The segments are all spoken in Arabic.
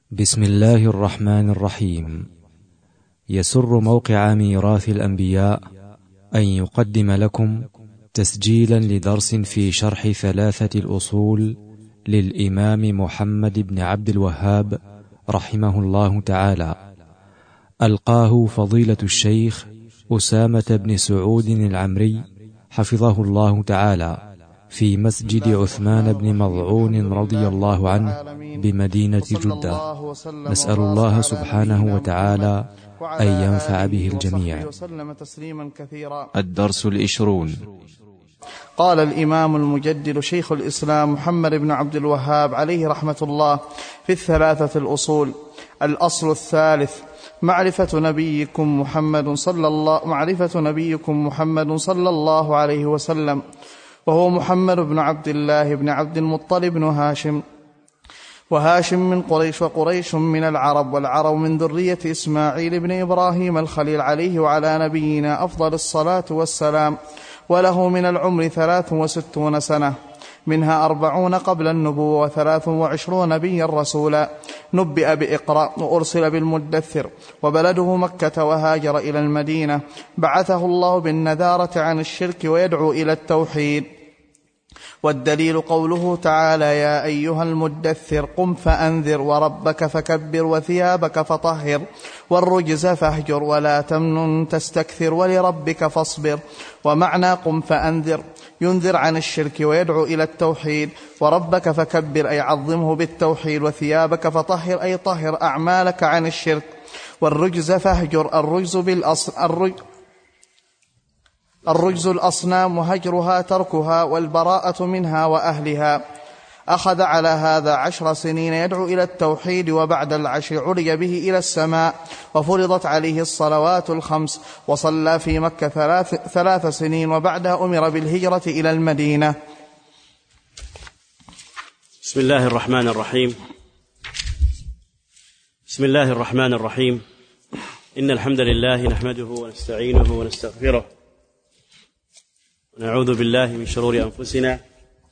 بسم الله الرحمن الرحيم. يسر موقع ميراث الأنبياء أن يقدم لكم تسجيلا لدرس في شرح 3 الأصول للإمام محمد بن عبد الوهاب رحمه الله تعالى، ألقاه فضيلة الشيخ أسامة بن سعود العمري حفظه الله تعالى في مسجد عثمان بن مظعون رضي الله عنه بمدينة جدة. نسأل الله سبحانه وتعالى أن ينفع به الجميع. الدرس 20. قال الإمام المجدد شيخ الإسلام محمد بن عبد الوهاب عليه رحمة الله في 3 الأصول: الأصل الثالث معرفة نبيكم محمد صلى الله عليه وسلم، وهو محمد بن عبد الله بن عبد المطلب بن هاشم، وهاشم من قريش، وقريش من العرب، والعرب من ذرية إسماعيل بن إبراهيم الخليل عليه وعلى نبينا أفضل الصلاة والسلام. وله من العمر 63 سنة، منها 40 قبل النبوة، 23 نبيا رسولا. نبئ بإقرأ وأرسل بالمدثر، وبلده مكة، وهاجر إلى المدينة. بعثه الله بالنذارة عن الشرك ويدعو إلى التوحيد. والدليل قوله تعالى: يا أيها المدثر قم فأنذر وربك فكبر وثيابك فطهر والرجز فاهجر ولا تمنن تستكثر ولربك فاصبر. ومعنى قم فأنذر ينذر عن الشرك ويدعو إلى التوحيد، وربك فكبر أي عظمه بالتوحيد، وثيابك فطهر أي طهر أعمالك عن الشرك، والرجز فاهجر الرجز الأصنام وهجرها تركها والبراءة منها وأهلها. أخذ على هذا 10 سنين يدعو إلى التوحيد، وبعد العشر عرج به إلى السماء، وفرضت عليه الصلوات ال5، وصلى في مكة 3 سنين، وبعدها أمر بالهجرة إلى المدينة. بسم الله الرحمن الرحيم. إن الحمد لله نحمده ونستعينه ونستغفره، ونعوذ بالله من شرور أنفسنا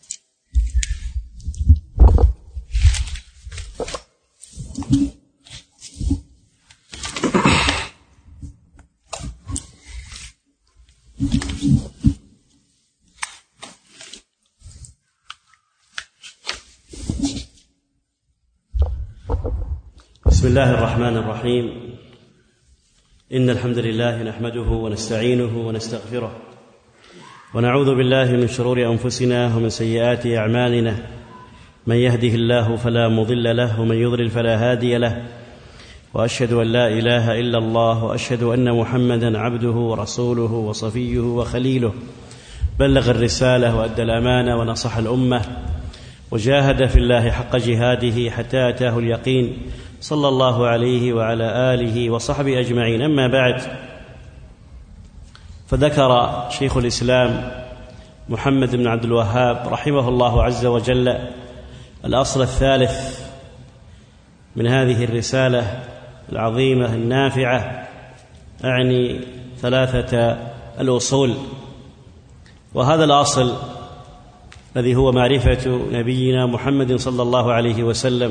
بسم الله الرحمن الرحيم. إن الحمد لله نحمده ونستعينه ونستغفره، ونعوذ بالله من شرور أنفسنا ومن سيئات أعمالنا. من يهده الله فلا مضل له، ومن يضلل فلا هادي له. وأشهد أن لا إله إلا الله، وأشهد أن محمدا عبده ورسوله وصفيه وخليله، بلغ الرسالة وأدى الأمانة ونصح الأمة، وجاهد في الله حق جهاده حتى أتاه اليقين، صلى الله عليه وعلى آله وصحبه أجمعين. أما بعد، فذكر شيخ الإسلام محمد بن عبد الوهاب رحمه الله عز وجل الأصل الثالث من هذه الرسالة العظيمة النافعة، أعني 3 الأصول. وهذا الأصل الذي هو معرفة نبينا محمد صلى الله عليه وسلم،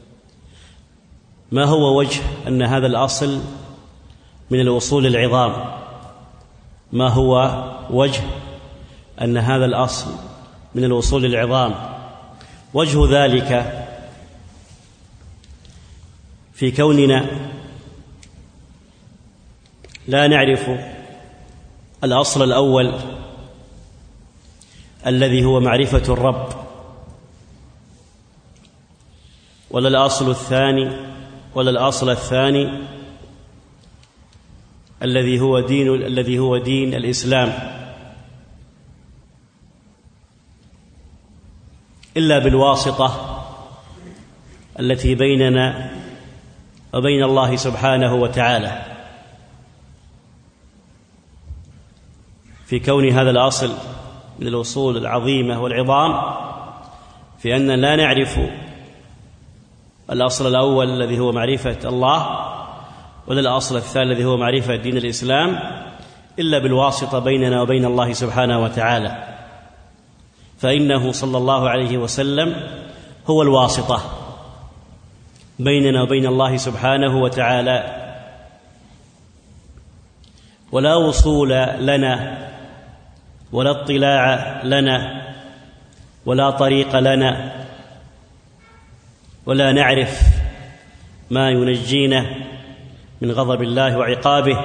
ما هو وجه أن هذا الأصل من الأصول العظام؟ ما هو وجه أن هذا الأصل من الأصول العظام؟ وجه ذلك في كوننا لا نعرف الأصل الأول الذي هو معرفة الرب، ولا الأصل الثاني الذي هو دين الإسلام، إلا بالواسطة التي بيننا وبين الله سبحانه وتعالى. في كون هذا الأصل من الأصول العظيمة والعظام، في أننا لا نعرف الأصل الأول الذي هو معرفة الله، ولا الأصل الثاني الذي هو معرفة دين الإسلام، إلا بالواسطة بيننا وبين الله سبحانه وتعالى. فإنه صلى الله عليه وسلم هو الواسطة بيننا وبين الله سبحانه وتعالى، ولا وصول لنا ولا اطلاع لنا ولا طريق لنا، ولا نعرف ما ينجينا من غضب الله وعقابه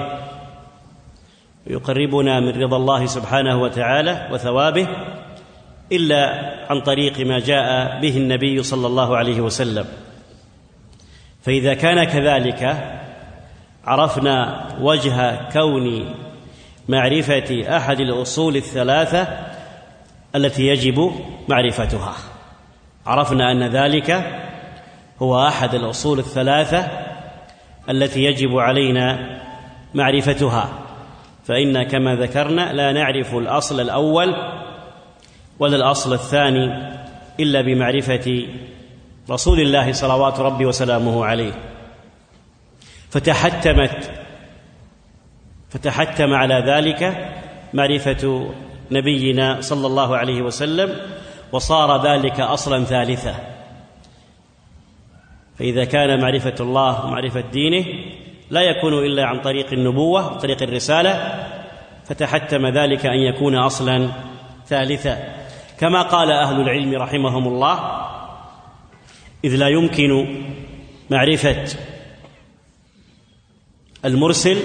ويقربنا من رضا الله سبحانه وتعالى وثوابه إلا عن طريق ما جاء به النبي صلى الله عليه وسلم. فإذا كان كذلك عرفنا وجه كون معرفة أحد الأصول الثلاثة التي يجب معرفتها، عرفنا أن ذلك هو أحد الأصول الثلاثة التي يجب علينا معرفتها، فإن كما ذكرنا لا نعرف الأصل الأول ولا الأصل الثاني إلا بمعرفة رسول الله صلوات ربي وسلامه عليه. فتحتم على ذلك معرفة نبينا صلى الله عليه وسلم، وصار ذلك أصلا ثالثا. فإذا كان معرفة الله ومعرفة دينه لا يكون إلا عن طريق النبوة وطريق الرسالة، فتحتم ذلك أن يكون أصلا ثالثا، كما قال أهل العلم رحمهم الله: إذ لا يمكن معرفة المرسل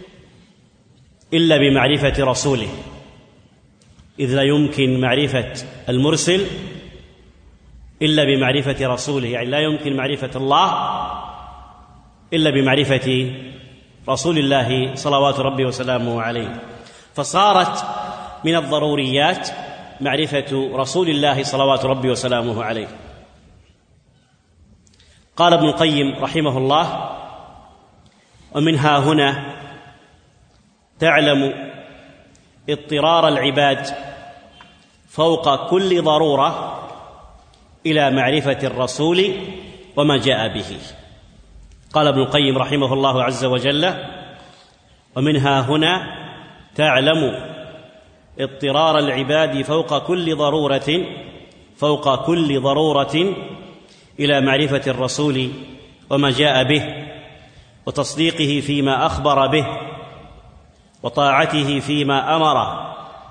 إلا بمعرفة رسوله. إذ لا يمكن معرفة المرسل إلا بمعرفة رسوله، يعني لا يمكن معرفة الله إلا بمعرفة رسول الله صلوات ربي وسلامه عليه. فصارت من الضروريات معرفة رسول الله صلوات ربي وسلامه عليه. قال ابن القيم رحمه الله: ومنها هنا تعلم اضطرار العباد فوق كل ضرورة إلى معرفة الرسول وما جاء به. قال ابن القيم رحمه الله عز وجل: ومنها هنا تعلم اضطرار العباد فوق كل ضرورة إلى معرفة الرسول وما جاء به، وتصديقه فيما أخبر به، وطاعته فيما أمر،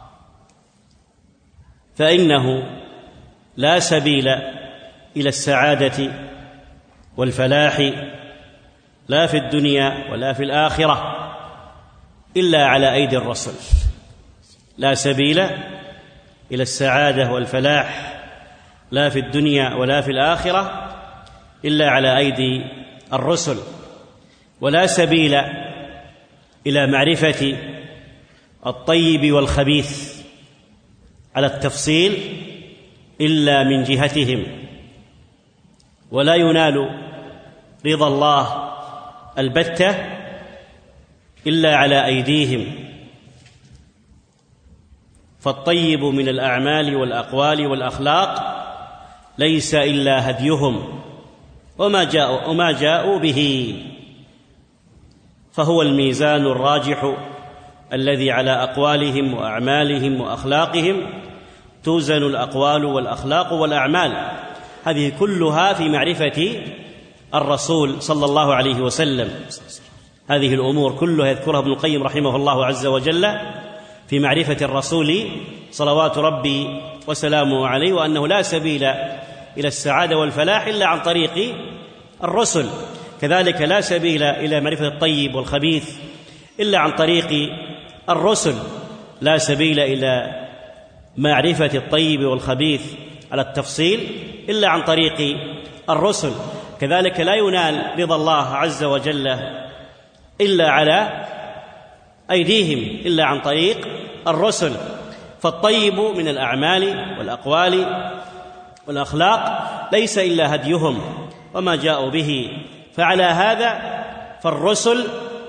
فإنه لا سبيل إلى السعادة والفلاح لا في الدنيا ولا في الآخرة إلا على أيدي الرسل. لا سبيل إلى السعادة والفلاح لا في الدنيا ولا في الآخرة إلا على أيدي الرسل. ولا سبيل إلى معرفة الطيب والخبيث على التفصيل إلا من جهتهم. ولا ينال رضا الله البتة إلا على أيديهم. فالطيب من الأعمال والأقوال والأخلاق ليس إلا هديهم وما جاءوا به، فهو الميزان الراجح الذي على أقوالهم وأعمالهم وأخلاقهم توزن الأقوال والأخلاق والأعمال. هذه كلها في معرفة الرسول صلى الله عليه وسلم. هذه الأمور كلها يذكرها ابن القيم رحمه الله عز وجل في معرفة الرسول صلوات ربي وسلامه عليه، وأنه لا سبيل إلى السعادة والفلاح إلا عن طريق الرسل. كذلك لا سبيل إلى معرفة الطيب والخبيث إلا عن طريق الرسل. لا سبيل إلى معرفة الطيب والخبيث على التفصيل إلا عن طريق الرسل. كذلك لا ينال رضا الله عز وجل إلا على أيديهم إلا عن طريق الرسل. فالطيب من الأعمال والأقوال والأخلاق ليس إلا هديهم وما جاءوا به. فعلى هذا فالرسل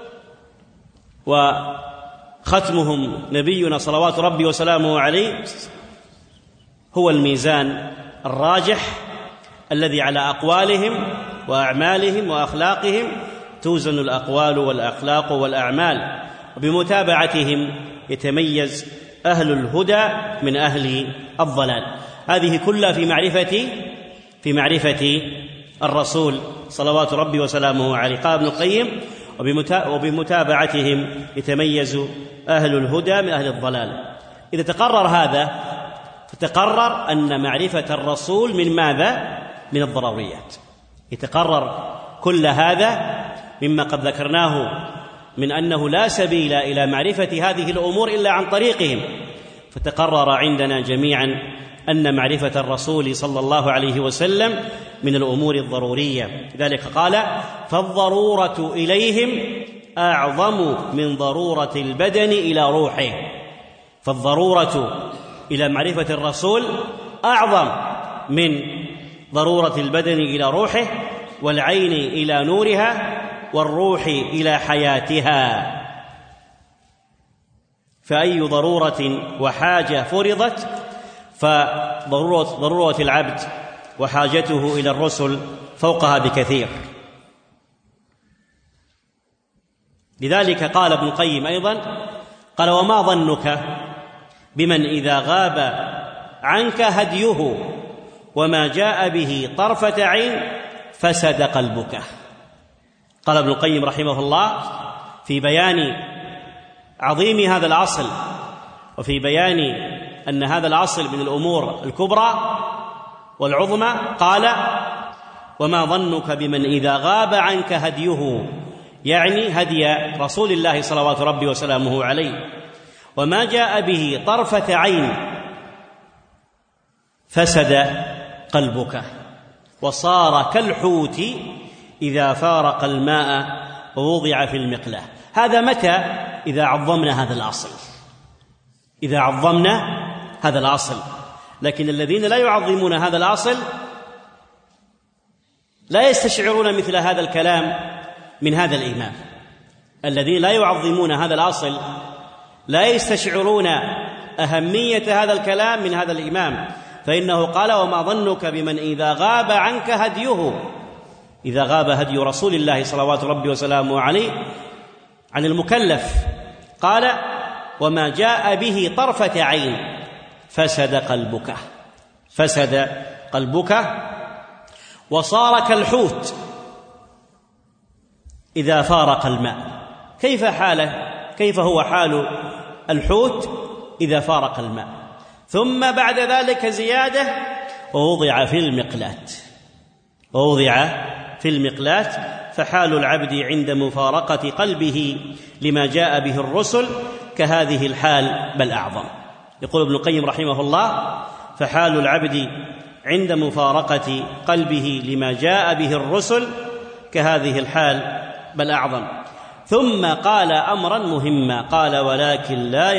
وختمهم نبينا صلوات ربي وسلامه عليه هو الميزان الراجح الذي على أقوالهم وأعمالهم وأخلاقهم توزن الأقوال والأخلاق والأعمال، وبمتابعتهم يتميز أهل الهدى من أهل الضلال. هذه كلها في معرفة الرسول صلوات ربي وسلامه عليه. قال ابن القيم: وبمتابعتهم يتميز أهل الهدى من أهل الضلال. إذا تقرر هذا فتقرر أن معرفة الرسول من ماذا؟ من الضروريات. يتقرر كل هذا مما قد ذكرناه من أنه لا سبيل إلى معرفة هذه الأمور إلا عن طريقهم، فتقرر عندنا جميعا أن معرفة الرسول صلى الله عليه وسلم من الأمور الضرورية. لذلك قال: فالضرورة إليهم أعظم من ضرورة البدن إلى روحه. فالضرورة إلى معرفة الرسول أعظم من ضرورة البدن إلى روحه، والعين إلى نورها، والروح إلى حياتها. فأي ضرورة وحاجة فرضت فضرورة العبد وحاجته إلى الرسل فوقها بكثير. لذلك قال ابن القيم أيضا، قال: وما ظنك بمن إذا غاب عنك هديه وما جاء به طرفة عين فسد قلبك. قال ابن القيم رحمه الله في بيان عظيم هذا الأصل وفي بيان أن هذا الأصل من الأمور الكبرى والعظمى، قال: وما ظنك بمن إذا غاب عنك هديه، يعني هدي رسول الله صلوات ربي وسلامه عليه، وما جاء به طرفة عين فسد قلبك وصار كالحوت إذا فارق الماء ووضع في المقلاة. هذا متى؟ إذا عظمنا هذا الأصل، إذا عظمنا هذا الأصل. لكن الذين لا يعظمون هذا الأصل لا يستشعرون مثل هذا الكلام من هذا الإمام. الذين لا يعظمون هذا الأصل لا يستشعرون أهمية هذا الكلام من هذا الإمام، فإنه قال: وما ظنك بمن إذا غاب عنك هديه، إذا غاب هدي رسول الله صلوات ربي وسلامه عليه عن المكلف، قال: وما جاء به طرفة عين فسد قلبك، فسد قلبك وصار كالحوت إذا فارق الماء. كيف حاله؟ كيف هو حال الحوت إذا فارق الماء؟ ثم بعد ذلك زيادة: ووضع في المقلاة، ووضع في المقلاة. فحال العبد عند مفارقة قلبه لما جاء به الرسل كهذه الحال بل أعظم. يقول ابن القيم رحمه الله: فحال العبد عند مفارقة قلبه لما جاء به الرسل كهذه الحال بل أعظم. ثم قال أمرا مهما، قال: ولكن لا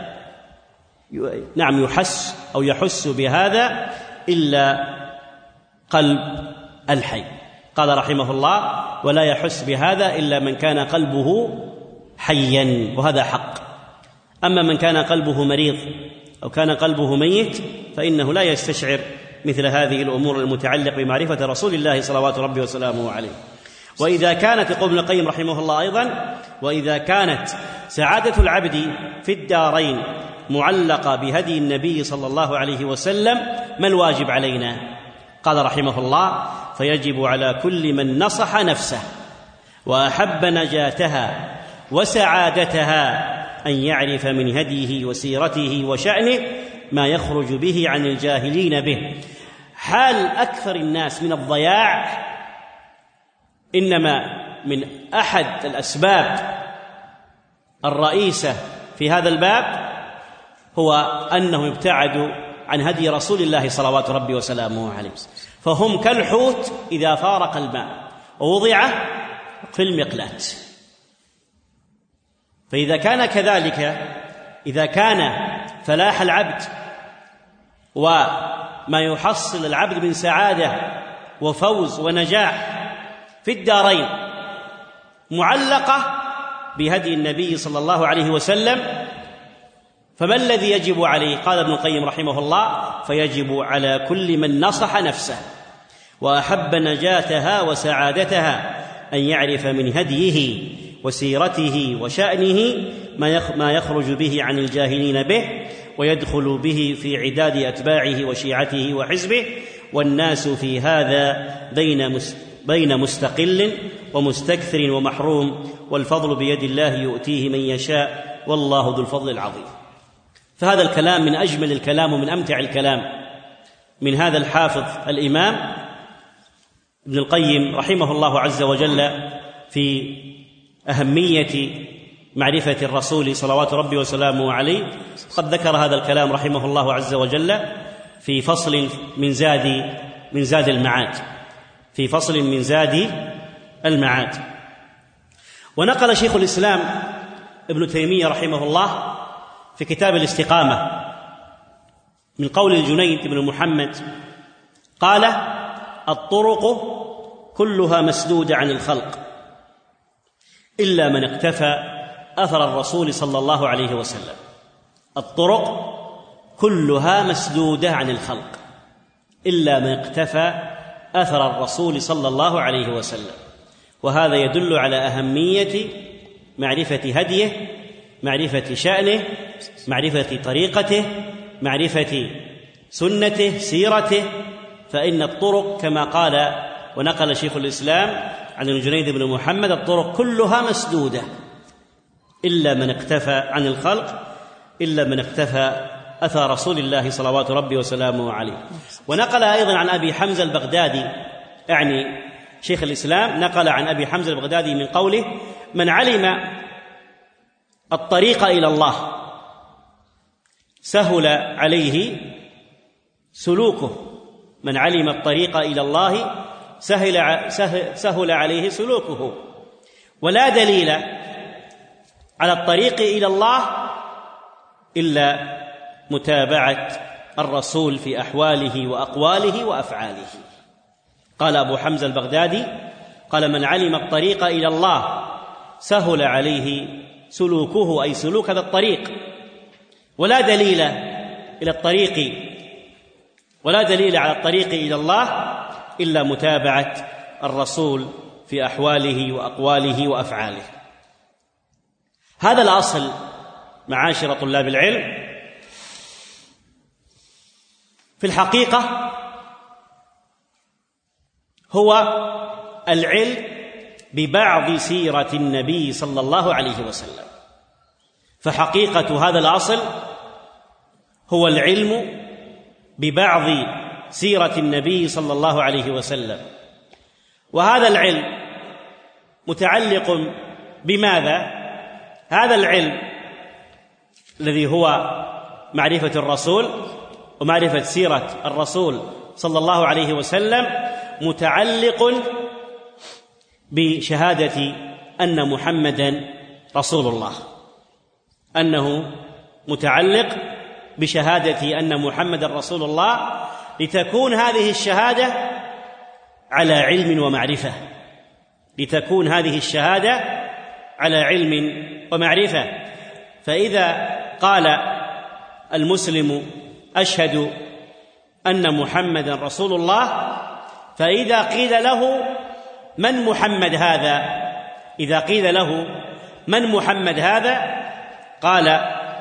يحس أو يحس بهذا إلا قلب الحي. قال رحمه الله: ولا يحس بهذا إلا من كان قلبه حيا، وهذا حق. أما من كان قلبه مريض أو كان قلبه ميت فإنه لا يستشعر مثل هذه الأمور المتعلقة بمعرفة رسول الله صلوات ربي وسلامه عليه. وإذا كانت، يقول ابن القيم رحمه الله أيضا: وإذا كانت سعادة العبد في الدارين معلقة بهدي النبي صلى الله عليه وسلم، ما الواجب علينا؟ قال رحمه الله: فيجب على كل من نصح نفسه وأحب نجاتها وسعادتها أن يعرف من هديه وسيرته وشأنه ما يخرج به عن الجاهلين به. حال أكثر الناس من الضياع إنما من أحد الأسباب الرئيسة في هذا الباب هو أنهم ابتعدوا عن هدي رسول الله صلوات ربي وسلامه عليه. فهم كالحوت إذا فارق الماء ووضع في المقلاة. فإذا كان كذلك، إذا كان فلاح العبد وما يحصل العبد من سعادة وفوز ونجاح في الدارين معلقة بهدي النبي صلى الله عليه وسلم، فما الذي يجب عليه؟ قال ابن القيم رحمه الله: فيجب على كل من نصح نفسه وأحب نجاتها وسعادتها أن يعرف من هديه وسيرته وشأنه ما يخرج به عن الجاهلين به ويدخل به في عداد أتباعه وشيعته وحزبه، والناس في هذا بين مستقل ومستكثر ومحروم، والفضل بيد الله يؤتيه من يشاء والله ذو الفضل العظيم. فهذا الكلام من أجمل الكلام ومن أمتع الكلام من هذا الحافظ الإمام ابن القيم رحمه الله عز وجل في أهمية معرفة الرسول صلوات ربي وسلامه عليه. قد ذكر هذا الكلام رحمه الله عز وجل في فصل من زاد المعاد، في فصل من زاد المعاد. ونقل شيخ الإسلام ابن تيمية رحمه الله في كتاب الاستقامة من قول الجنيد بن محمد قال: الطرق كلها مسدودة عن الخلق إلا من اقتفى أثر الرسول صلى الله عليه وسلم. الطرق كلها مسدودة عن الخلق إلا من اقتفى أثر الرسول صلى الله عليه وسلم. وهذا يدل على أهمية معرفة هديه، معرفة شأنه، معرفة طريقته، معرفة سنته، سيرته. فإن الطرق كما قال ونقل شيخ الإسلام عن الجنيد بن محمد: الطرق كلها مسدودة إلا من اقتفى عن الخلق، إلا من اقتفى أثر رسول الله صلوات ربي وسلامه عليه. ونقل أيضا عن أبي حمزة البغدادي، يعني شيخ الإسلام نقل عن أبي حمزة البغدادي من قوله: من علم الطريق إلى الله سهل عليه سلوكه. من علم الطريق إلى الله سهل عليه سلوكه. ولا دليل على الطريق إلى الله إلا متابعة الرسول في أحواله وأقواله وأفعاله. قال أبو حمزة البغدادي قال: من علم الطريق إلى الله سهل عليه سلوكه، أي سلوك هذا الطريق. ولا دليل على الطريق إلى الله إلا متابعة الرسول في أحواله وأقواله وأفعاله. هذا الأصل معاشر طلاب العلم في الحقيقة هو العلم ببعض سيرة النبي صلى الله عليه وسلم. فحقيقة هذا الأصل هو العلم ببعض سيرة النبي صلى الله عليه وسلم. وهذا العلم متعلق بماذا؟ هذا العلم الذي هو معرفة الرسول ومعرفة سيرة الرسول صلى الله عليه وسلم متعلق بشهادة أن محمدًا رسول الله، أنه متعلق بشهادة أن محمدًا رسول الله، لتكون هذه الشهادة على علم ومعرفة، لتكون هذه الشهادة على علم ومعرفة. فإذا قال المسلم: أشهد أن محمدًا رسول الله، فإذا قيل له: من محمد هذا؟ إذا قيل له: من محمد هذا؟ قال: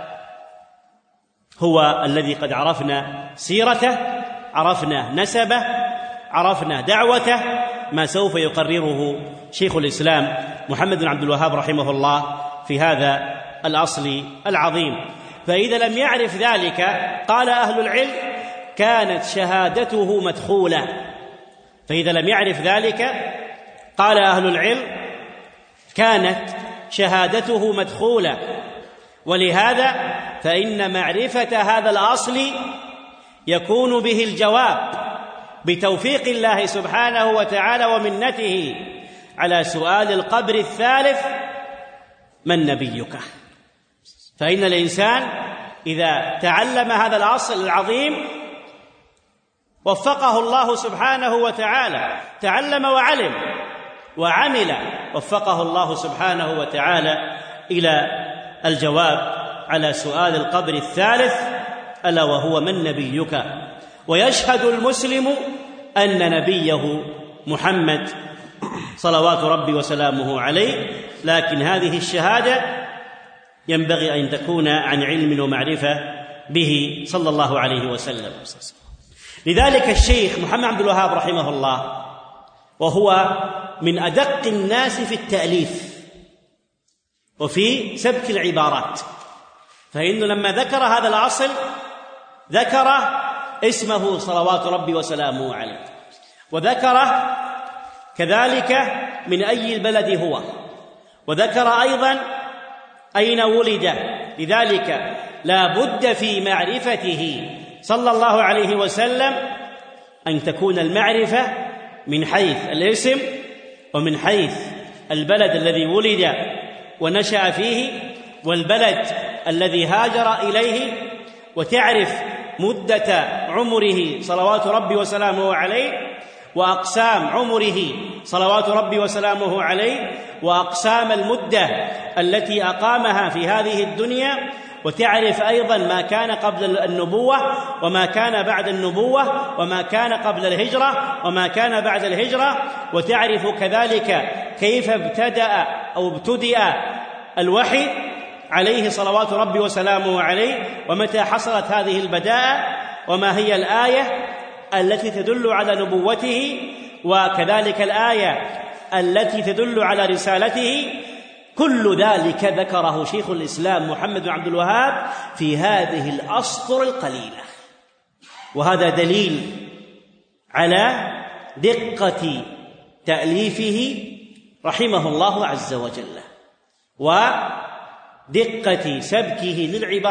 هو الذي قد عرفنا سيرته، عرفنا نسبه، عرفنا دعوته، ما سوف يقرره شيخ الإسلام محمد بن عبد الوهاب رحمه الله في هذا الأصل العظيم. فإذا لم يعرف ذلك، قال أهل العلم: كانت شهادته مدخولة. فإذا لم يعرف ذلك، قال أهل العلم: كانت شهادته مدخولة. ولهذا فإن معرفة هذا الأصل يكون به الجواب بتوفيق الله سبحانه وتعالى ومنته على سؤال القبر الثالث: من نبيك؟ فإن الإنسان إذا تعلم هذا الأصل العظيم وفقه الله سبحانه وتعالى، تعلم وعلم وعمل، وفقه الله سبحانه وتعالى إلى الجواب على سؤال القبر الثالث، ألا وهو: من نبيك؟ ويشهد المسلم أن نبيه محمد صلوات ربي وسلامه عليه. لكن هذه الشهادة ينبغي أن تكون عن علم ومعرفة به صلى الله عليه وسلم. لذلك الشيخ محمد عبد الوهاب رحمه الله وهو من أدق الناس في التأليف وفي سبك العبارات، فإنه لما ذكر هذا الأصل ذكر اسمه صلوات ربي وسلامه عليه، وذكر كذلك من أي البلد هو، وذكر أيضا أين ولد. لذلك لا بد في معرفته صلى الله عليه وسلم أن تكون المعرفة من حيث الاسم ومن حيث البلد الذي ولد ونشأ فيه والبلد الذي هاجر إليه، وتعرف مدة عمره صلوات ربي وسلامه عليه وأقسام عمره صلوات ربي وسلامه عليه وأقسام المدة التي أقامها في هذه الدنيا، وتعرف أيضا ما كان قبل النبوة وما كان بعد النبوة وما كان قبل الهجرة وما كان بعد الهجرة، وتعرف كذلك كيف ابتدأ الوحي عليه صلوات ربي وسلامه عليه، ومتى حصلت هذه البداءة، وما هي الآية التي تدل على نبوته، وكذلك الآية التي تدل على رسالته. كل ذلك ذكره شيخ الإسلام محمد بن عبد الوهاب في هذه الأسطر القليلة، وهذا دليل على دقة تأليفه رحمه الله عز وجل، ودقة سبكه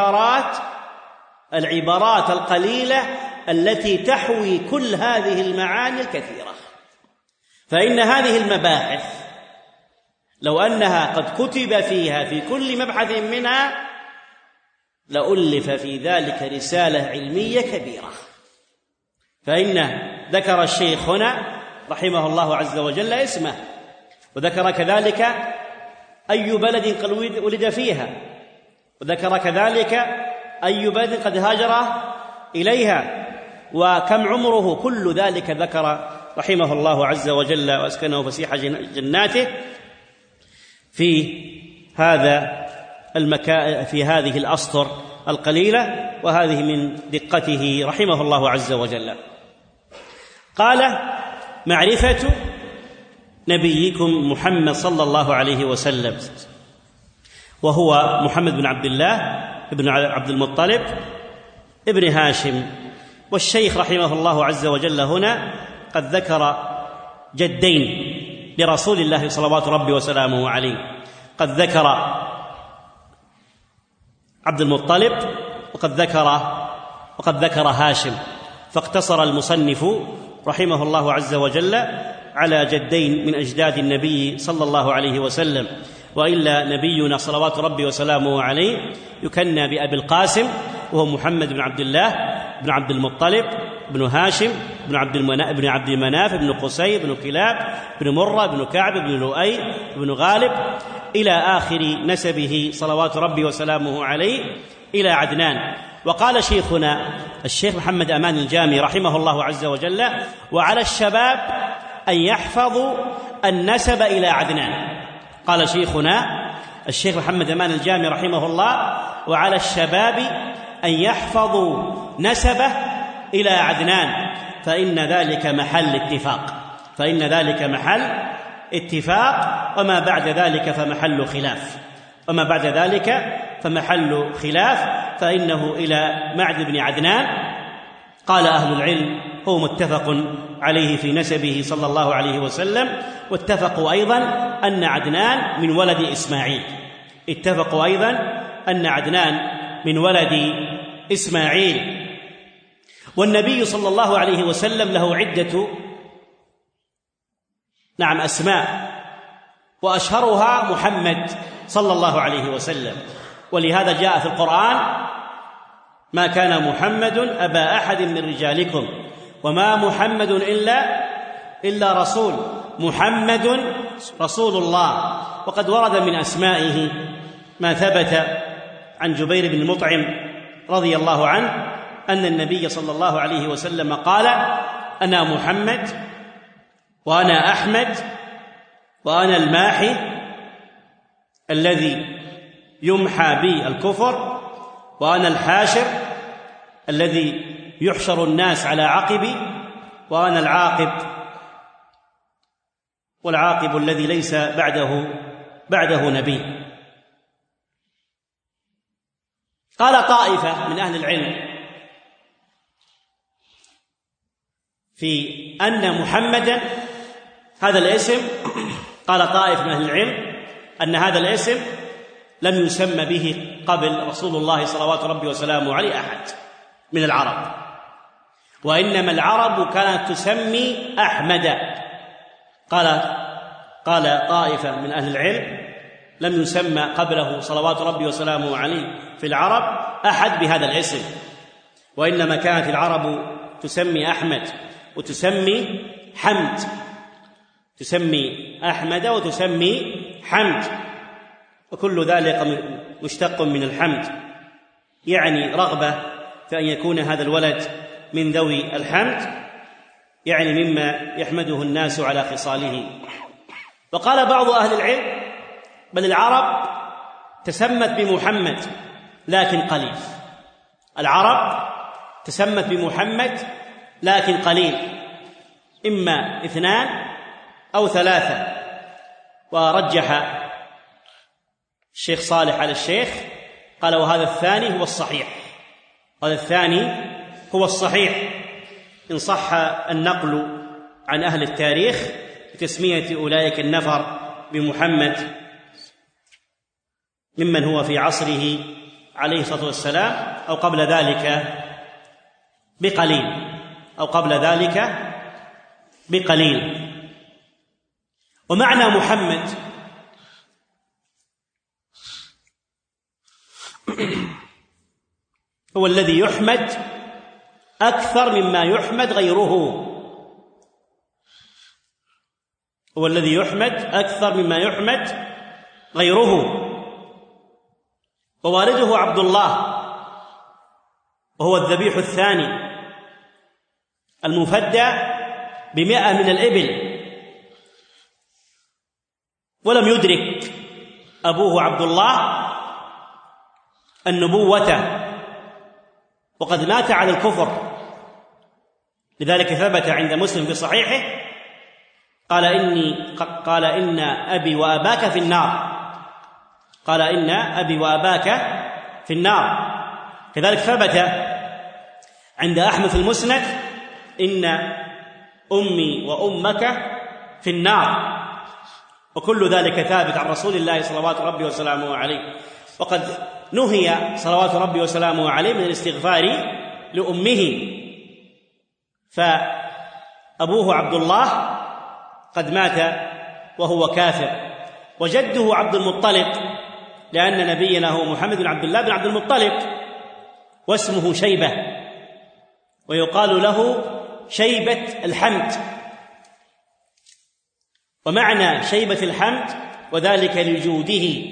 العبارات القليلة التي تحوي كل هذه المعاني الكثيرة. فإن هذه المباحث لو أنها قد كتب فيها في كل مبحث منها لألف في ذلك رسالة علمية كبيرة. فإن ذكر الشيخ هنا رحمه الله عز وجل اسمه، وذكر كذلك أي بلد قد ولد فيها، وذكر كذلك أي بلد قد هاجر إليها، وكم عمره، كل ذلك ذكر رحمه الله عز وجل وأسكنه فسيح جناته في هذا المكان، في هذه الأسطر القليلة، وهذه من دقته رحمه الله عز وجل. قال: معرفة نبيكم محمد صلى الله عليه وسلم، وهو محمد بن عبد الله بن عبد المطلب ابن هاشم. والشيخ رحمه الله عز وجل هنا قد ذكر جدين لرسول الله صلوات ربي وسلامه عليه، قد ذكر عبد المطلب وقد ذكر هاشم، فاقتصر المصنف رحمه الله عز وجل على جدين من أجداد النبي صلى الله عليه وسلم. وإلا نبينا صلوات ربي وسلامه عليه يكنى بأبي القاسم، وهو محمد بن عبد الله بن عبد المطلب بن هاشم بن عبد مناف بن قصي بن كلاب بن مرة بن كعب بن لؤي بن غالب إلى آخر نسبه صلوات ربي وسلامه عليه إلى عدنان. وقال شيخنا الشيخ محمد أمان الجامي رحمه الله عز وجل: وعلى الشباب أن يحفظوا النسب إلى عدنان. قال شيخنا الشيخ محمد أمان الجامي رحمه الله: وعلى الشباب أن يحفظوا نسبه إلى عدنان، فإن ذلك محل اتفاق، وما بعد ذلك فمحل خلاف، فإنه إلى معد بن عدنان. قال أهل العلم: هو متفق عليه في نسبه صلى الله عليه وسلم، واتفقوا أيضا أن عدنان من ولد إسماعيل. والنبي صلى الله عليه وسلم له عدة أسماء، وأشهرها محمد صلى الله عليه وسلم، ولهذا جاء في القرآن: ما كان محمد أبا أحد من رجالكم وما محمد إلا رسول، محمد رسول الله. وقد ورد من أسمائه ما ثبت عن جبير بن مطعم رضي الله عنه أن النبي صلى الله عليه وسلم قال: أنا محمد، وأنا أحمد، وأنا الماحي الذي يمحى بي الكفر، وأنا الحاشر الذي يحشر الناس على عقبي وأنا العاقب، والعاقب الذي ليس بعده نبي. قال طائفة من أهل العلم في أن محمدا هذا الاسم، قال طائفة من أهل العلم أن هذا الاسم لم يسمى به قبل رسول الله صلوات ربي وسلامه عليه أحد من العرب، وإنما العرب كانت تسمي أحمد. قال طائفة من أهل العلم لم يسمى قبله صلوات ربي وسلامه عليه في العرب أحد بهذا الاسم، وإنما كانت العرب تسمي أحمد وتسمي حمد، تسمي أحمد وتسمي حمد، وكل ذلك مشتق من الحمد، يعني رغبة في أن يكون هذا الولد من ذوي الحمد، يعني مما يحمده الناس على خصاله. وقال بعض أهل العلم بل العرب تسمت بمحمد لكن قليل، العرب تسمت بمحمد لكن قليل، إما 2 أو 3. ورجح الشيخ صالح على الشيخ قال وهذا الثاني هو الصحيح، هذا الثاني هو الصحيح إن صح النقل عن أهل التاريخ بتسمية أولئك النفر بمحمد ممن هو في عصره عليه الصلاة والسلام أو قبل ذلك بقليل. ومعنى محمد هو الذي يحمد أكثر مما يحمد غيره، هو الذي يحمد أكثر مما يحمد غيره. ووالده عبد الله وهو الذبيح الثاني المفدى ب100 من الإبل، ولم يدرك أبوه عبد الله النبوة وقد مات على الكفر، لذلك ثبت عند مسلم في صحيحه قال إن أبي وأباك في النار، قال إن أبي وأباك في النار. كذلك ثبت عند أحمد في المسند إن أمي وأمك في النار، وكل ذلك ثابت عن رسول الله صلوات ربي وسلامه عليه. وقد نهي صلوات ربي وسلامه عليه من الاستغفار لأمه، فأبوه عبد الله قد مات وهو كافر، وجده عبد المطلب، لأن نبينا هو محمد بن عبد الله بن عبد المطلب، واسمه شيبة، ويقال له شيبة الحمد. ومعنى شيبة الحمد وذلك لجوده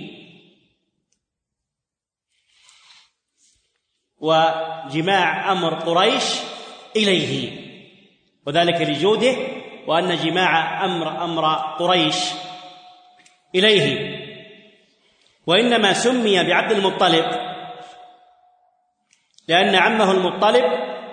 وجماع أمر قريش إليه، وذلك لجوده وأن جماع أمر قريش إليه. وإنما سمي بعبد المطلب لأن عمه المطلب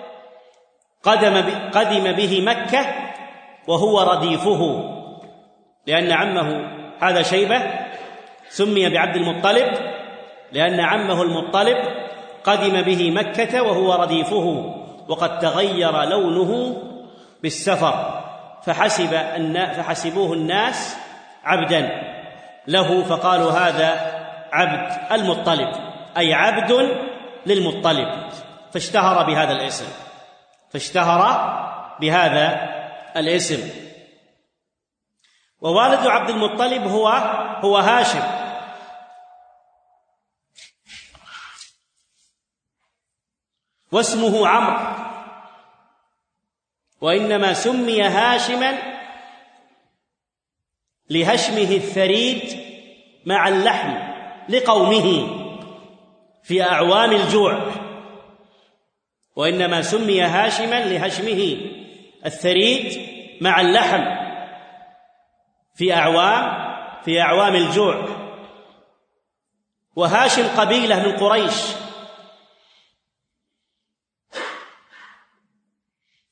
قدم به مكة وهو رديفه، لأن عمه هذا شيبة سمي بعبد المطلب لأن عمه المطلب قدم به مكة وهو رديفه، وقد تغير لونه بالسفر فحسبوه الناس عبدا له، فقالوا هذا عبد المطلب، أي عبد للمطلب، فاشتهر بهذا الاسم. ووالد عبد المطلب هو هاشم، واسمه عمرو، وإنما سمي هاشما لهشمه الثريد مع اللحم لقومه في أعوام الجوع، وإنما سمي هاشما لهشمه الثريد مع اللحم في أعوام الجوع. وهاشم قبيلة من قريش،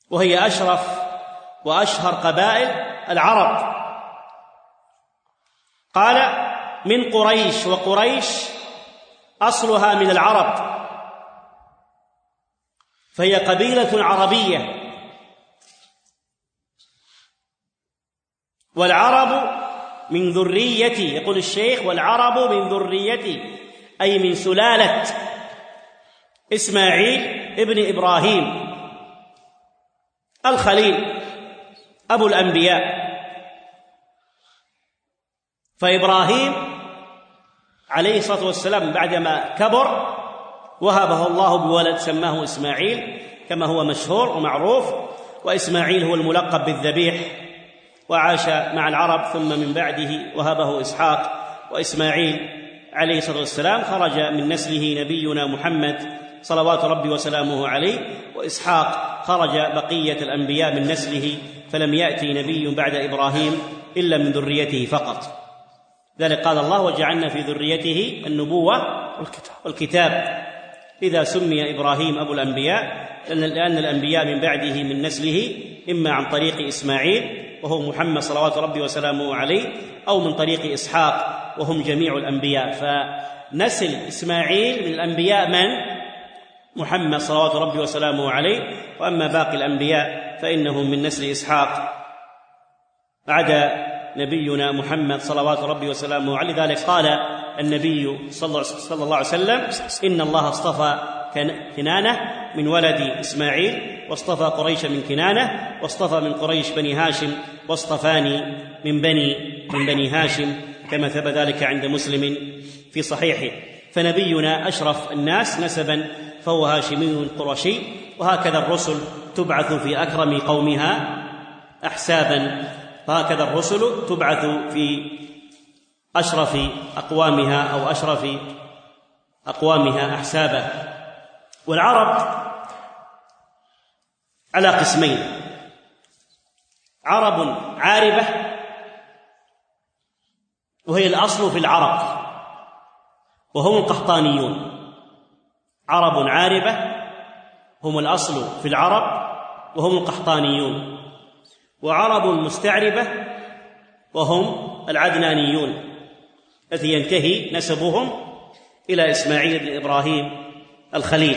وهي أشرف وأشهر قبائل العرب. قال: من قريش، وقريش أصلها من العرب، فهي قبيلة عربية. والعرب من ذريتي، يقول الشيخ: والعرب من ذريتي، أي من سلالة إسماعيل ابن إبراهيم الخليل أبو الأنبياء. فإبراهيم عليه الصلاة والسلام بعدما كبر وهبه الله بولد سماه إسماعيل كما هو مشهور ومعروف، وإسماعيل هو الملقب بالذبيح، وعاش مع العرب، ثم من بعده وهبه إسحاق. وإسماعيل عليه الصلاة والسلام خرج من نسله نبينا محمد صلوات ربي وسلامه عليه، وإسحاق خرج بقية الأنبياء من نسله، فلم يأتي نبي بعد إبراهيم إلا من ذريته فقط. ذلك قال الله: وجعلنا في ذريته النبوة والكتاب. إذا سمي إبراهيم أبو الأنبياء لأن الأنبياء من بعده من نسله إما عن طريق إسماعيل وهو محمد صلوات ربي وسلامه عليه، أو من طريق إسحاق وهم جميع الأنبياء. فنسل إسماعيل من الأنبياء من؟ محمد صلوات ربي وسلامه عليه. وأما باقي الأنبياء فإنهم من نسل إسحاق عدا نبينا محمد صلوات ربي وسلامه عليه. ذلك قال النبي صلى الله عليه وسلم: إن الله اصطفى كنانة من ولد إسماعيل، واصطفى قريش من كنانة، واصطفى من قريش بني هاشم، واصطفاني من بني هاشم، كما ثبت ذلك عند مسلم في صحيحه. فنبينا أشرف الناس نسبا فهو هاشمي قرشي. وهكذا الرسل تبعث في أكرم قومها أحسابا، وهكذا الرسل تبعث في أشرف أقوامها أو أشرف أقوامها أحسابا. والعرب على قسمين: عرب عاربة، وهي الأصل في العرب، وهم القحطانيون. عرب عاربة هم الأصل في العرب وهم القحطانيون. وعرب مستعربة وهم العدنانيون الذي ينتهي نسبهم إلى إسماعيل بن إبراهيم الخليل.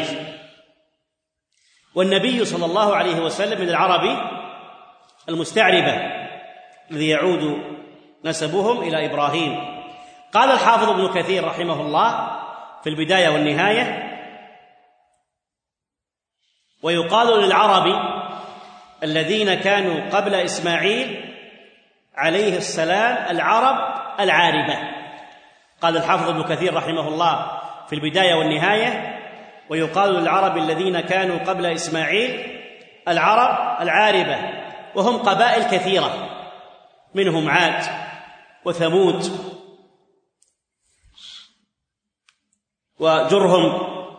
والنبي صلى الله عليه وسلم من العرب المستعربة الذي يعود نسبهم إلى إبراهيم. قال الحافظ ابن كثير رحمه الله في البداية والنهاية: ويقال للعرب الذين كانوا قبل إسماعيل عليه السلام العرب العاربة. قال الحافظ ابن كثير رحمه الله في البداية والنهاية: ويقال للعرب الذين كانوا قبل إسماعيل العرب العاربة، وهم قبائل كثيرة، منهم عاد وثمود وجرهم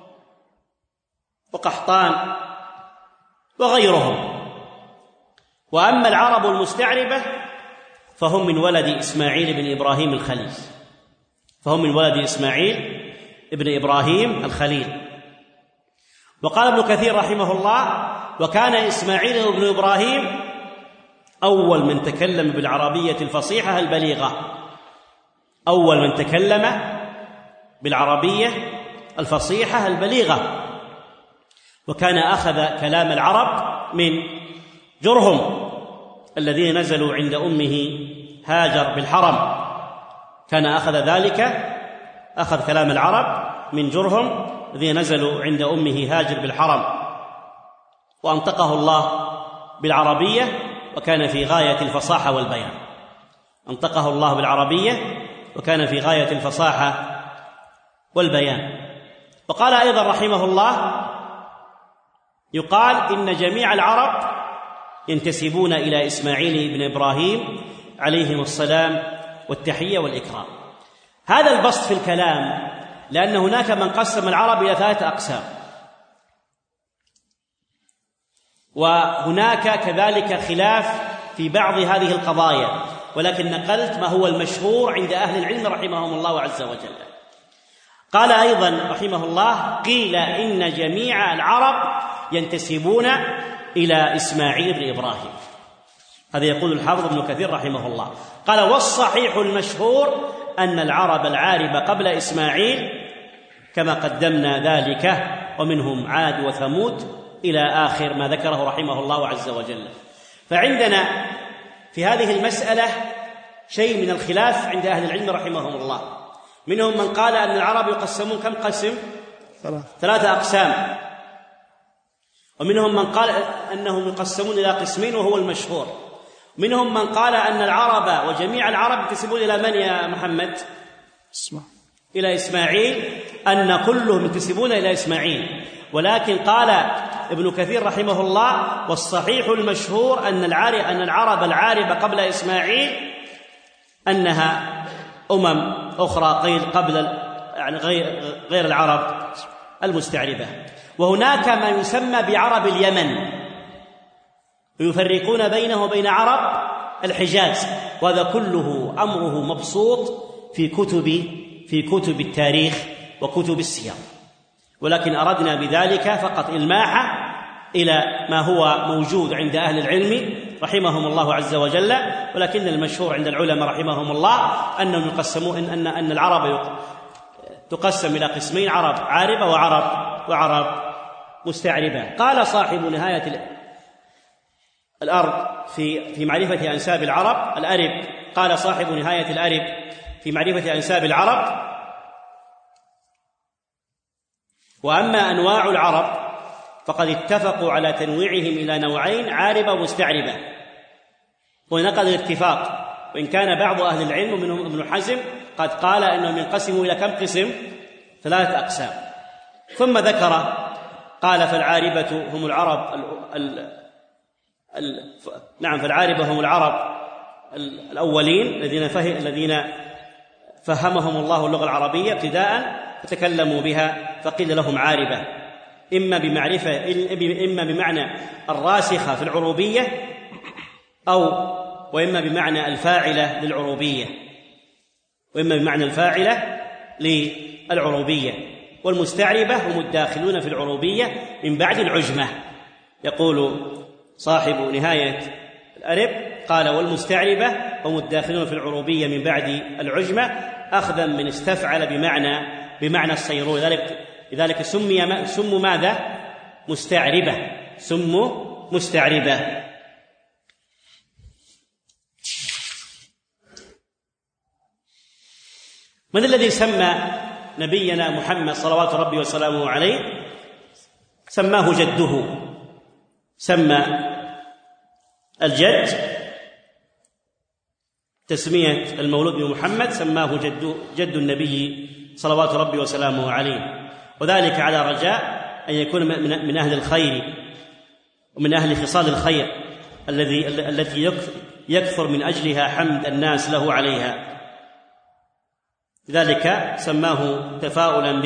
وقحطان وغيرهم. وأما العرب المستعربة فهم من ولد إسماعيل بن إبراهيم الخليل، فهم من ولد إسماعيل ابن إبراهيم الخليل. وقال ابن كثير رحمه الله: وكان إسماعيل بن إبراهيم أول من تكلم بالعربية الفصيحة البليغة، أول من تكلم بالعربية الفصيحة البليغة. وكان أخذ كلام العرب من جرهم الذين نزلوا عند أمه هاجر بالحرم، كان أخذ كلام العرب من جرهم الذين نزلوا عند أمه هاجر بالحرم، وأنطقه الله بالعربية وكان في غاية الفصاحة والبيان. أنطقه الله بالعربية وكان في غاية الفصاحة والبيان. وقال أيضا رحمه الله: يقال إن جميع العرب ينتسبون إلى إسماعيل بن إبراهيم عليهم السلام والتحية والإكرام. هذا البسط في الكلام لأن هناك من قسم العرب إلى 3 أقسام، وهناك كذلك خلاف في بعض هذه القضايا، ولكن نقلت ما هو المشهور عند أهل العلم رحمهم الله عز وجل. قال أيضا رحمه الله: قيل إن جميع العرب ينتسبون إلى إسماعيل بن إبراهيم. هذا يقول الحافظ ابن كثير رحمه الله. قال: والصحيح المشهور أن العرب العاربة قبل إسماعيل كما قدمنا ذلك، ومنهم عاد وثمود إلى آخر ما ذكره رحمه الله عز وجل. فعندنا في هذه المسألة شيء من الخلاف عند أهل العلم رحمهم الله. منهم من قال أن العرب يقسمون كم قسم؟ 3 أقسام. ومنهم من قال أنهم يقسمون إلى قسمين وهو المشهور. منهم من قال أن العرب وجميع العرب ينتسبون إلى من يا محمد؟ إلى إسماعيل، أن كلهم ينتسبون إلى إسماعيل. ولكن قال ابن كثير رحمه الله: والصحيح المشهور أن العرب العاربة قبل إسماعيل أنها أخرى قيل قبل يعني غير العرب المستعربة. وهناك ما يسمى بعرب اليمن، ويفرقون بينه وبين عرب الحجاز، وهذا كله أمره مبسوط في كتب التاريخ وكتب السير، ولكن أردنا بذلك فقط إلماحا إلى ما هو موجود عند أهل العلم رحمهم الله عز وجل. ولكن المشهور عند العلماء رحمهم الله أنهم يقسمون أن العرب تقسم إلى قسمين: عرب عاربة وعرب مستعربة. قال صاحب نهاية الأرض في معرفة أنساب العرب الأرب، قال صاحب نهاية الأرب في معرفة أنساب العرب: وأما أنواع العرب فقد اتفقوا على تنويعهم إلى نوعين: عاربة ومستعربة. ونقل الاتفاق، وإن كان بعض أهل العلم ومنهم ابن حزم قد قال أنهم ينقسموا إلى كم قسم؟ 3 أقسام. ثم ذكر قال: فالعاربة هم العرب فالعاربة هم العرب الأولين الذين فهمهم الله اللغة العربية ابتداء فتكلموا بها، فقيل لهم عاربة، إما بمعنى الراسخة في العروبية وإما بمعنى الفاعلة للعروبية، والمستعربة هم الداخلون في العروبية من بعد العجمة. يقول صاحب نهاية الأرب قال: والمستعربة هم الداخلون في العروبية من بعد العجمة، أخذا من استفعل بمعنى الصيرور، لذلك سموا ماذا؟ مستعربة. من الذي سمى نبينا محمد صلوات ربي وسلامه عليه؟ سماه جده، سمى الجد تسمية المولود بمحمد، سماه جد النبي صلوات ربي وسلامه عليه، وذلك على رجاء أن يكون من أهل الخير ومن أهل خصال الخير التي يكثر من أجلها حمد الناس له عليها. لذلك سماه تفاؤلا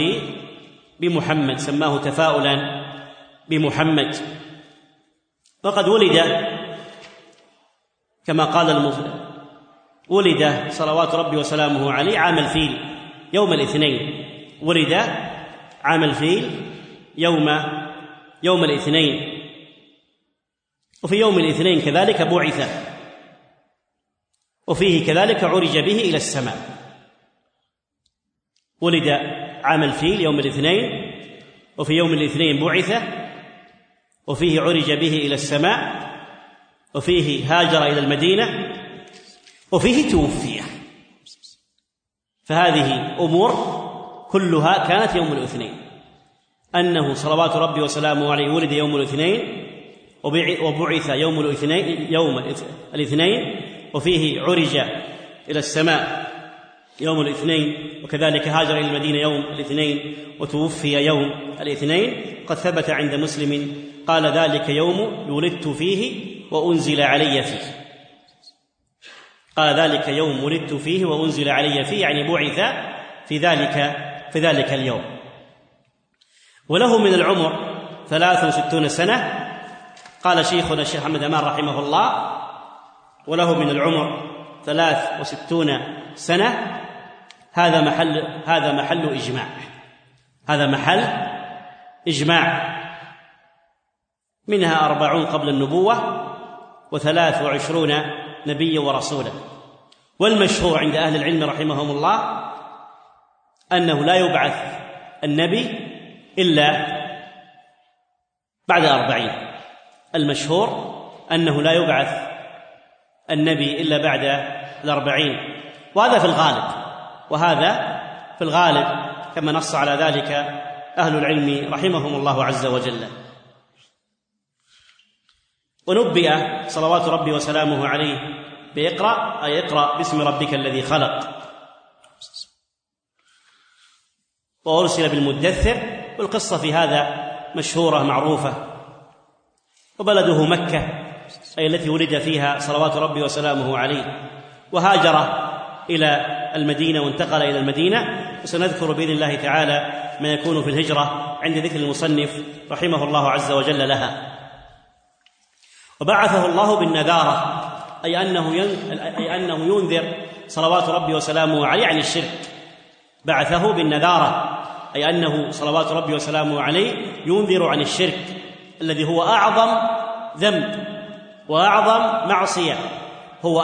بمحمد. وقد ولد كما قال ولد صلوات ربي وسلامه عليه عام الفيل يوم الاثنين، ولد عام الفيل يوم الاثنين، وفي يوم الاثنين كذلك بعث، وفيه كذلك عرج به إلى السماء. ولد عام الفيل يوم الاثنين، وفي يوم الاثنين بعث، وفيه عرج به إلى السماء، وفيه هاجر إلى المدينة، وفيه توفي. فهذه أمور كلها كانت يوم الاثنين، أنه صلوات ربي وسلامه عليه ولد يوم الاثنين، وبعث يوم الاثنين، وفيه عرج إلى السماء يوم الاثنين، وكذلك هاجر إلى المدينة يوم الاثنين، وتوفي يوم الاثنين. قد ثبت عند مسلم قال: ذلك يوم ولدت فيه وأنزل علي فيه. قال: ذلك يوم ولدت فيه وأنزل علي فيه، يعني بعث في ذلك اليوم. وله من العمر 63 سنة. قال شيخنا الشيخ محمد أمان رحمه الله: وله من العمر 63 سنة. هذا محل إجماع. منها 40 قبل النبوة و23 نبيا ورسولا. والمشهور عند أهل العلم رحمهم الله أنه لا يبعث النبي إلا بعد 40. المشهور أنه لا يبعث النبي إلا بعد 40، وهذا في الغالب كما نص على ذلك أهل العلم رحمهم الله عز وجل. ونبئ صلوات ربي وسلامه عليه بإقرأ، أي اقرأ باسم ربك الذي خلق، وأرسل بالمدثر. والقصة في هذا مشهورة معروفة. وبلده مكة، أي التي ولد فيها صلوات ربي وسلامه عليه، وهاجر إلى المدينة وانتقل إلى المدينة، وسنذكر بإذن الله تعالى ما يكون في الهجرة عند ذكر المصنف رحمه الله عز وجل لها. وبعثه الله بالنذارة، أي أنه ينذر صلوات ربي وسلامه عليه عن الشرك. بعثه بالنذارة، أي أنه صلوات ربي وسلامه عليه ينذر عن الشرك الذي هو أعظم ذنب وأعظم معصية، وهو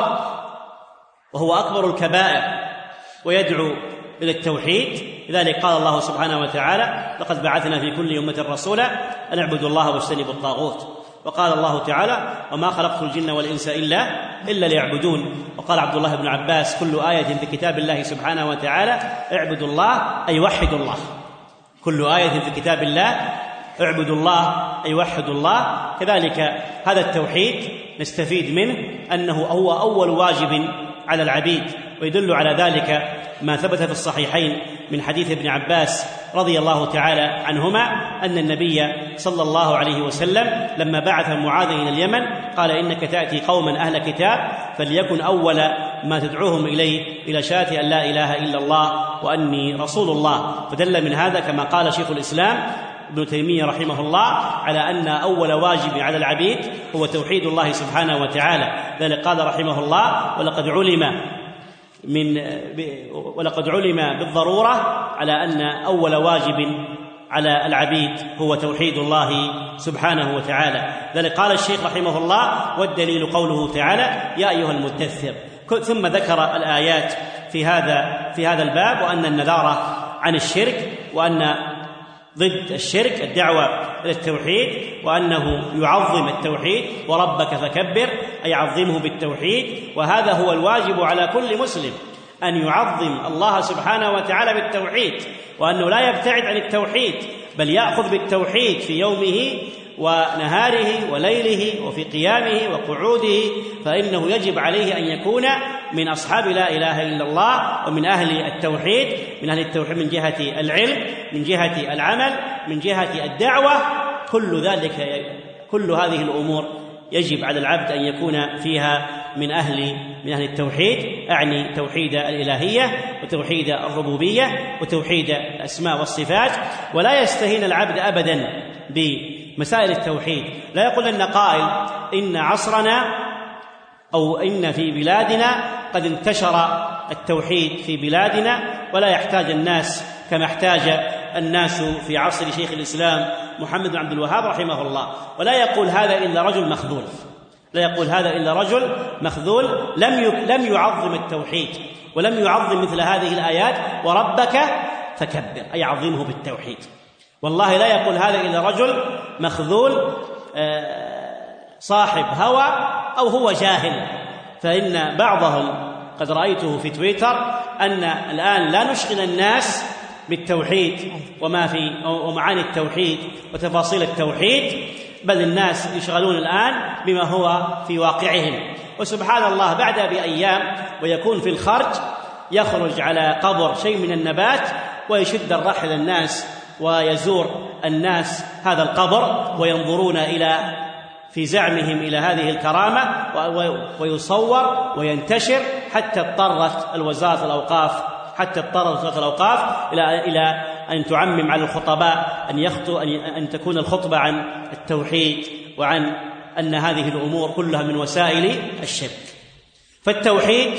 أكبر الكبائر، ويدعو إلى التوحيد. لذلك قال الله سبحانه وتعالى: لقد بعثنا في كل أمة رسولا أن اعبدوا الله واجتنبوا الطاغوت. وقال الله تعالى: وما خلقت الجن والإنس إلا ليعبدون. وقال عبد الله بن عباس: كل آية في كتاب الله سبحانه وتعالى اعبدوا الله أي وحدوا الله. كل آية في كتاب الله اعبدوا الله أي وحدوا الله. كذلك هذا التوحيد نستفيد منه أنه هو أول واجب على العبيد، ويدل على ذلك ما ثبت في الصحيحين من حديث ابن عباس رضي الله تعالى عنهما أن النبي صلى الله عليه وسلم لما بعث معاذ إلى اليمن قال: إنك تأتي قوما أهل كتاب، فليكن أول ما تدعوهم إليه إلى شهادة أن لا إله إلا الله وأني رسول الله. فدل من هذا كما قال شيخ الإسلام ابن تيمية رحمه الله على أن أول واجب على العبيد هو توحيد الله سبحانه وتعالى. ذلك قال رحمه الله: ولقد علم بالضرورة على أن أول واجب على العبيد هو توحيد الله سبحانه وتعالى. ذلك قال الشيخ رحمه الله: والدليل قوله تعالى: يا أيها المدثر. ثم ذكر الآيات في هذا الباب، وأن النذارة عن الشرك، وأن ضد الشرك الدعوة إلى التوحيد، وأنه يعظم التوحيد. وربك فكبر، أي عظمه بالتوحيد. وهذا هو الواجب على كل مسلم، أن يعظم الله سبحانه وتعالى بالتوحيد، وأنه لا يبتعد عن التوحيد، بل يأخذ بالتوحيد في يومه ونهاره وليله وفي قيامه وقعوده. فإنه يجب عليه أن يكون من أصحاب لا إله إلا الله، ومن أهل التوحيد، من جهة العلم، من جهة العمل، من جهة الدعوة. كل هذه الأمور يجب على العبد أن يكون فيها من أهل التوحيد، أعني توحيد الإلهية وتوحيد الربوبية وتوحيد الأسماء والصفات. ولا يستهين العبد أبدا بمسائل التوحيد. لا يقول لنا قائل: إن عصرنا أو إن في بلادنا قد انتشر التوحيد في بلادنا، ولا يحتاج الناس كما احتاج الناس في عصر شيخ الإسلام محمد بن عبد الوهاب رحمه الله. ولا يقول هذا إلا رجل مخذول، لم يعظم التوحيد، ولم يعظم مثل هذه الآيات: وربك فكبر، أي عظمه بالتوحيد. والله لا يقول هذا إلا رجل مخذول صاحب هوى أو هو جاهل. فإن بعضهم قد رأيته في تويتر أن الآن لا نشغل الناس بالتوحيد ومعاني التوحيد وتفاصيل التوحيد، بل الناس يشغلون الآن بما هو في واقعهم. وسبحان الله، بعد بأيام ويكون في الخرج، يخرج على قبر شيء من النبات ويشد الرحل الناس ويزور الناس هذا القبر، وينظرون في زعمهم إلى هذه الكرامة، ويصور وينتشر حتى اضطرت وزارة الأوقاف إلى أن تعمم على الخطباء أن تكون الخطبة عن التوحيد، وعن أن هذه الأمور كلها من وسائل الشرك. فالتوحيد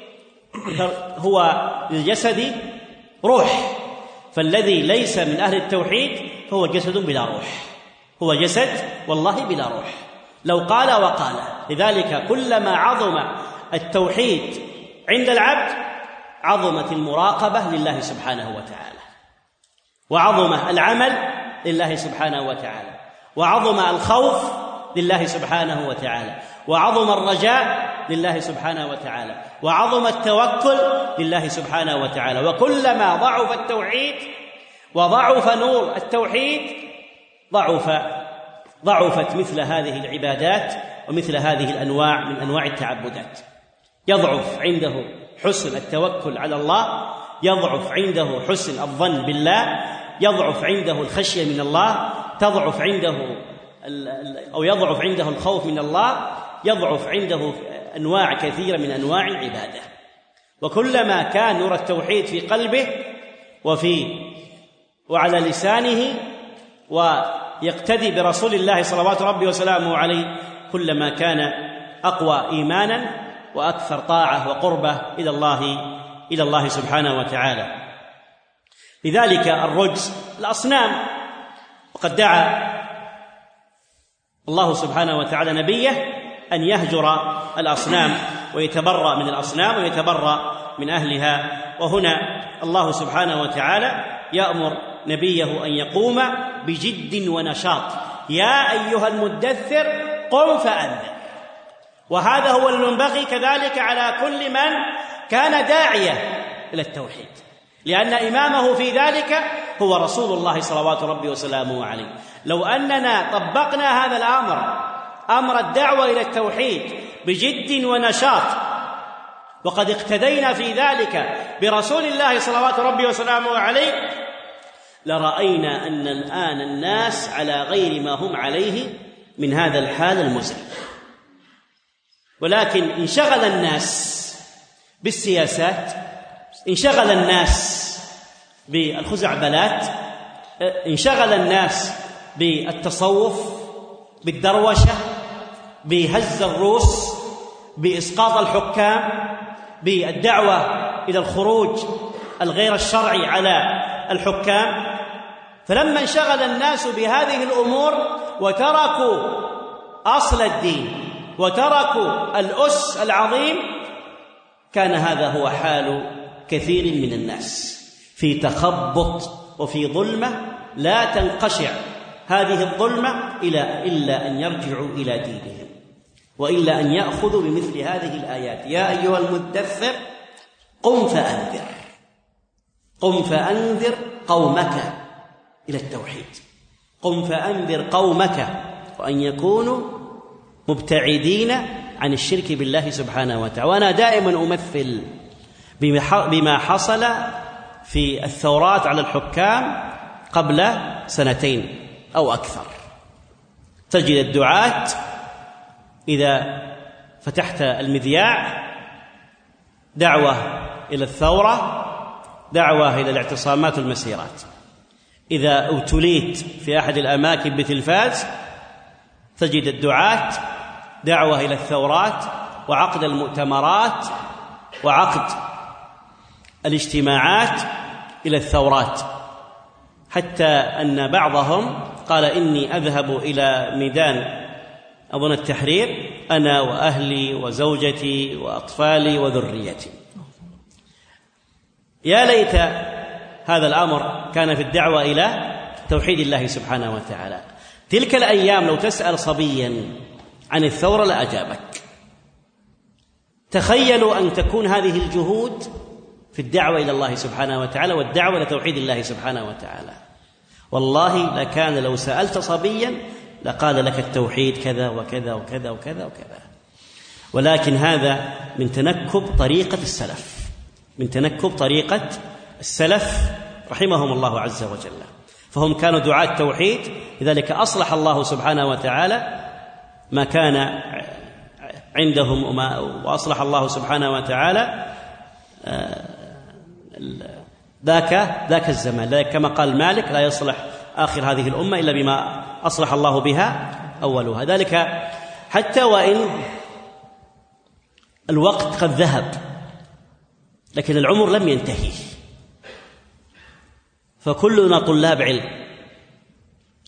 هو للجسد روح، فالذي ليس من أهل التوحيد فهو جسد بلا روح، هو جسد والله بلا روح، لو قال وقال. لذلك كلما عظم التوحيد عند العبد عظمت المراقبة لله سبحانه وتعالى، وعظم العمل لله سبحانه وتعالى، وعظم الخوف لله سبحانه وتعالى، وعظم الرجاء لله سبحانه وتعالى، وعظم التوكل لله سبحانه وتعالى. وكلما ضعف التوحيد وضعف نور التوحيد ضعفت مثل هذه العبادات ومثل هذه الأنواع من أنواع التعبدات. يضعف عنده حسن التوكل على الله، يضعف عنده حسن الظن بالله، يضعف عنده الخشية من الله، تضعف عنده أو يضعف عنده الخوف من الله، يضعف عنده أنواع كثيرة من أنواع العبادة. وكلما كان نور التوحيد في قلبه وعلى لسانه ويقتدي برسول الله صلوات ربي وسلامه عليه، كلما كان أقوى إيمانا وأكثر طاعة وقربة إلى الله سبحانه وتعالى. لذلك الرجز الأصنام، وقد دعا الله سبحانه وتعالى نبيه أن يهجر الأصنام ويتبرأ من الأصنام ويتبرأ من أهلها. وهنا الله سبحانه وتعالى يأمر نبيه أن يقوم بجد ونشاط: يا أيها المدثر قم فأنذر. وهذا هو المنبغي كذلك على كل من كان داعية إلى التوحيد، لأن إمامه في ذلك هو رسول الله صلوات ربي وسلامه عليه. لو أننا طبقنا هذا أمر الدعوة إلى التوحيد بجد ونشاط، وقد اقتدينا في ذلك برسول الله صلوات ربي وسلامه عليه، لرأينا أن الآن الناس على غير ما هم عليه من هذا الحال المزري. ولكن انشغل الناس بالسياسات، انشغل الناس بالخزعبلات، انشغل الناس بالتصوف، بالدروشة، بهز الروس، بإسقاط الحكام، بالدعوة إلى الخروج الغير الشرعي على الحكام. فلما انشغل الناس بهذه الأمور وتركوا أصل الدين وتركوا الأس العظيم، كان هذا هو حال كثير من الناس، في تخبط وفي ظلمة لا تنقشع هذه الظلمة إلا أن يرجعوا إلى دينهم، وإلا أن يأخذوا بمثل هذه الآيات: يا أيها المدثر قم فأنذر، قم فأنذر قومك إلى التوحيد، قم فأنذر قومك، وأن يكونوا مبتعدين عن الشرك بالله سبحانه وتعالى. وأنا دائما أمثل بما حصل في الثورات على الحكام قبل 2 أو أكثر. تجد الدعاة إذا فتحت المذياع دعوة إلى الثورة، دعوة إلى الاعتصامات والمسيرات. إذا ابتليت في أحد الأماكن بتلفاز تجد الدعاة دعوة إلى الثورات وعقد المؤتمرات وعقد الاجتماعات إلى الثورات، حتى أن بعضهم قال: إني أذهب إلى ميدان أظن التحرير أنا وأهلي وزوجتي وأطفالي وذريتي. يا ليت هذا الأمر كان في الدعوة إلى توحيد الله سبحانه وتعالى. تلك الأيام لو تسأل صبيا عن الثورة لأجابك. تخيلوا أن تكون هذه الجهود في الدعوة إلى الله سبحانه وتعالى والدعوة إلى توحيد الله سبحانه وتعالى. والله لكان لو سألت صبيا لقال لك التوحيد كذا وكذا وكذا وكذا وكذا. ولكن هذا من تنكب طريقة السلف، من تنكب طريقة السلف رحمهم الله عز وجل. فهم كانوا دعاة توحيد، لذلك أصلح الله سبحانه وتعالى ما كان عندهم، وأصلح الله سبحانه وتعالى ذاك الزمان. كما قال مالك: لا يصلح آخر هذه الأمة إلا بما أصلح الله بها أولها. ذلك حتى وإن الوقت قد ذهب لكن العمر لم ينتهي، فكلنا طلاب علم،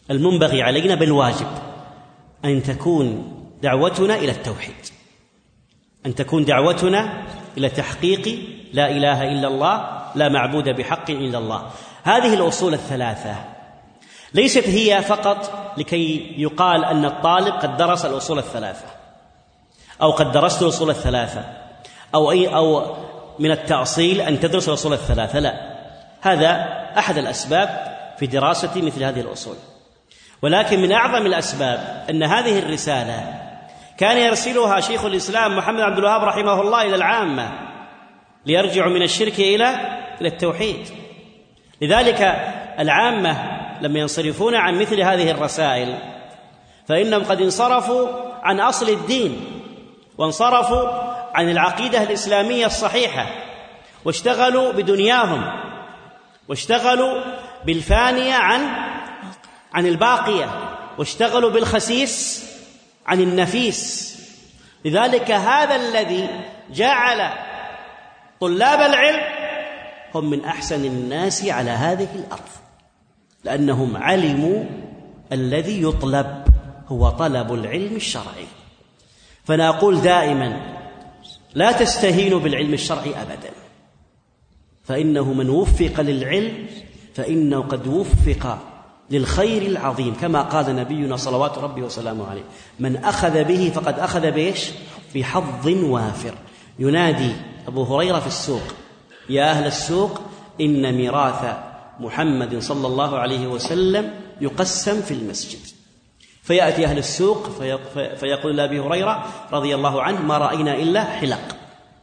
المنبغي علينا بالواجب أن تكون دعوتنا إلى التوحيد، أن تكون دعوتنا إلى تحقيق لا إله إلا الله، لا معبود بحق إلا الله. هذه الأصول الثلاثة ليست هي فقط لكي يقال أن الطالب قد درس الأصول الثلاثة أو قد درست الأصول الثلاثة أو من التأصيل أن تدرس الأصول الثلاثة، لا، هذا أحد الأسباب في دراسة مثل هذه الأصول. ولكن من أعظم الأسباب أن هذه الرسالة كان يرسلها شيخ الإسلام محمد عبد الوهاب رحمه الله إلى العامة ليرجعوا من الشرك إلى التوحيد. لذلك العامة لما ينصرفون عن مثل هذه الرسائل فإنهم قد انصرفوا عن أصل الدين، وانصرفوا عن العقيدة الإسلامية الصحيحة، واشتغلوا بدنياهم، واشتغلوا بالفانية عن الباقية، واشتغلوا بالخسيس عن النفيس. لذلك هذا الذي جعل طلاب العلم هم من أحسن الناس على هذه الأرض، لأنهم علموا الذي يطلب هو طلب العلم الشرعي. فأنا أقول دائما لا تستهينوا بالعلم الشرعي أبدا، فإنه من وفق للعلم فإنه قد وفق للخير العظيم، كما قال نبينا صلوات ربي وسلامه عليه: من أخذ به فقد أخذ بإيش؟ بحظ وافر. ينادي أبو هريرة في السوق: يا أهل السوق إن ميراث محمد صلى الله عليه وسلم يقسم في المسجد. فيأتي أهل السوق فيقول لأبي هريرة رضي الله عنه: ما رأينا إلا حلق.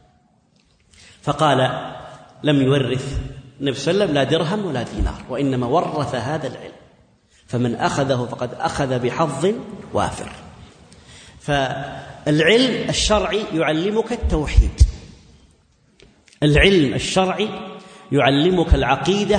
فقال: لم يورث النبي صلى الله عليه وسلم لا درهم ولا دينار، وإنما ورث هذا العلم، فمن أخذه فقد أخذ بحظ وافر. فالعلم الشرعي يعلمك التوحيد، العلم الشرعي يعلمك العقيدة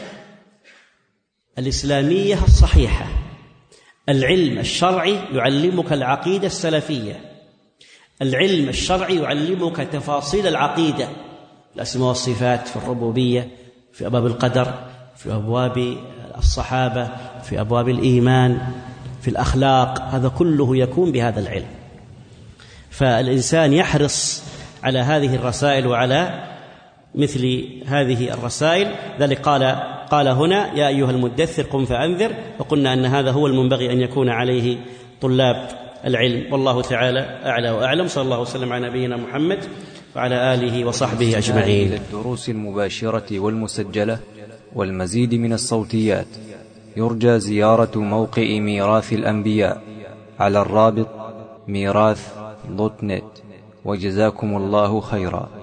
الإسلامية الصحيحة، العلم الشرعي يعلمك العقيدة السلفية، العلم الشرعي يعلمك تفاصيل العقيدة، الأسماء والصفات، في الربوبية، في أبواب القدر، في أبواب الصحابة، في أبواب الإيمان، في الأخلاق، هذا كله يكون بهذا العلم. فالإنسان يحرص على هذه الرسائل وعلى مثل هذه الرسائل. ذلك قال هنا: يا أيها المدثر قم فأنذر. وقلنا أن هذا هو المنبغي أن يكون عليه طلاب العلم، والله تعالى أعلى وأعلم. صلى الله وسلم على نبينا محمد وعلى آله وصحبه أجمعين. الدروس المباشرة والمسجلة والمزيد من الصوتيات يرجى زيارة موقع ميراث الأنبياء على الرابط ميراث.net. وجزاكم الله خيرا.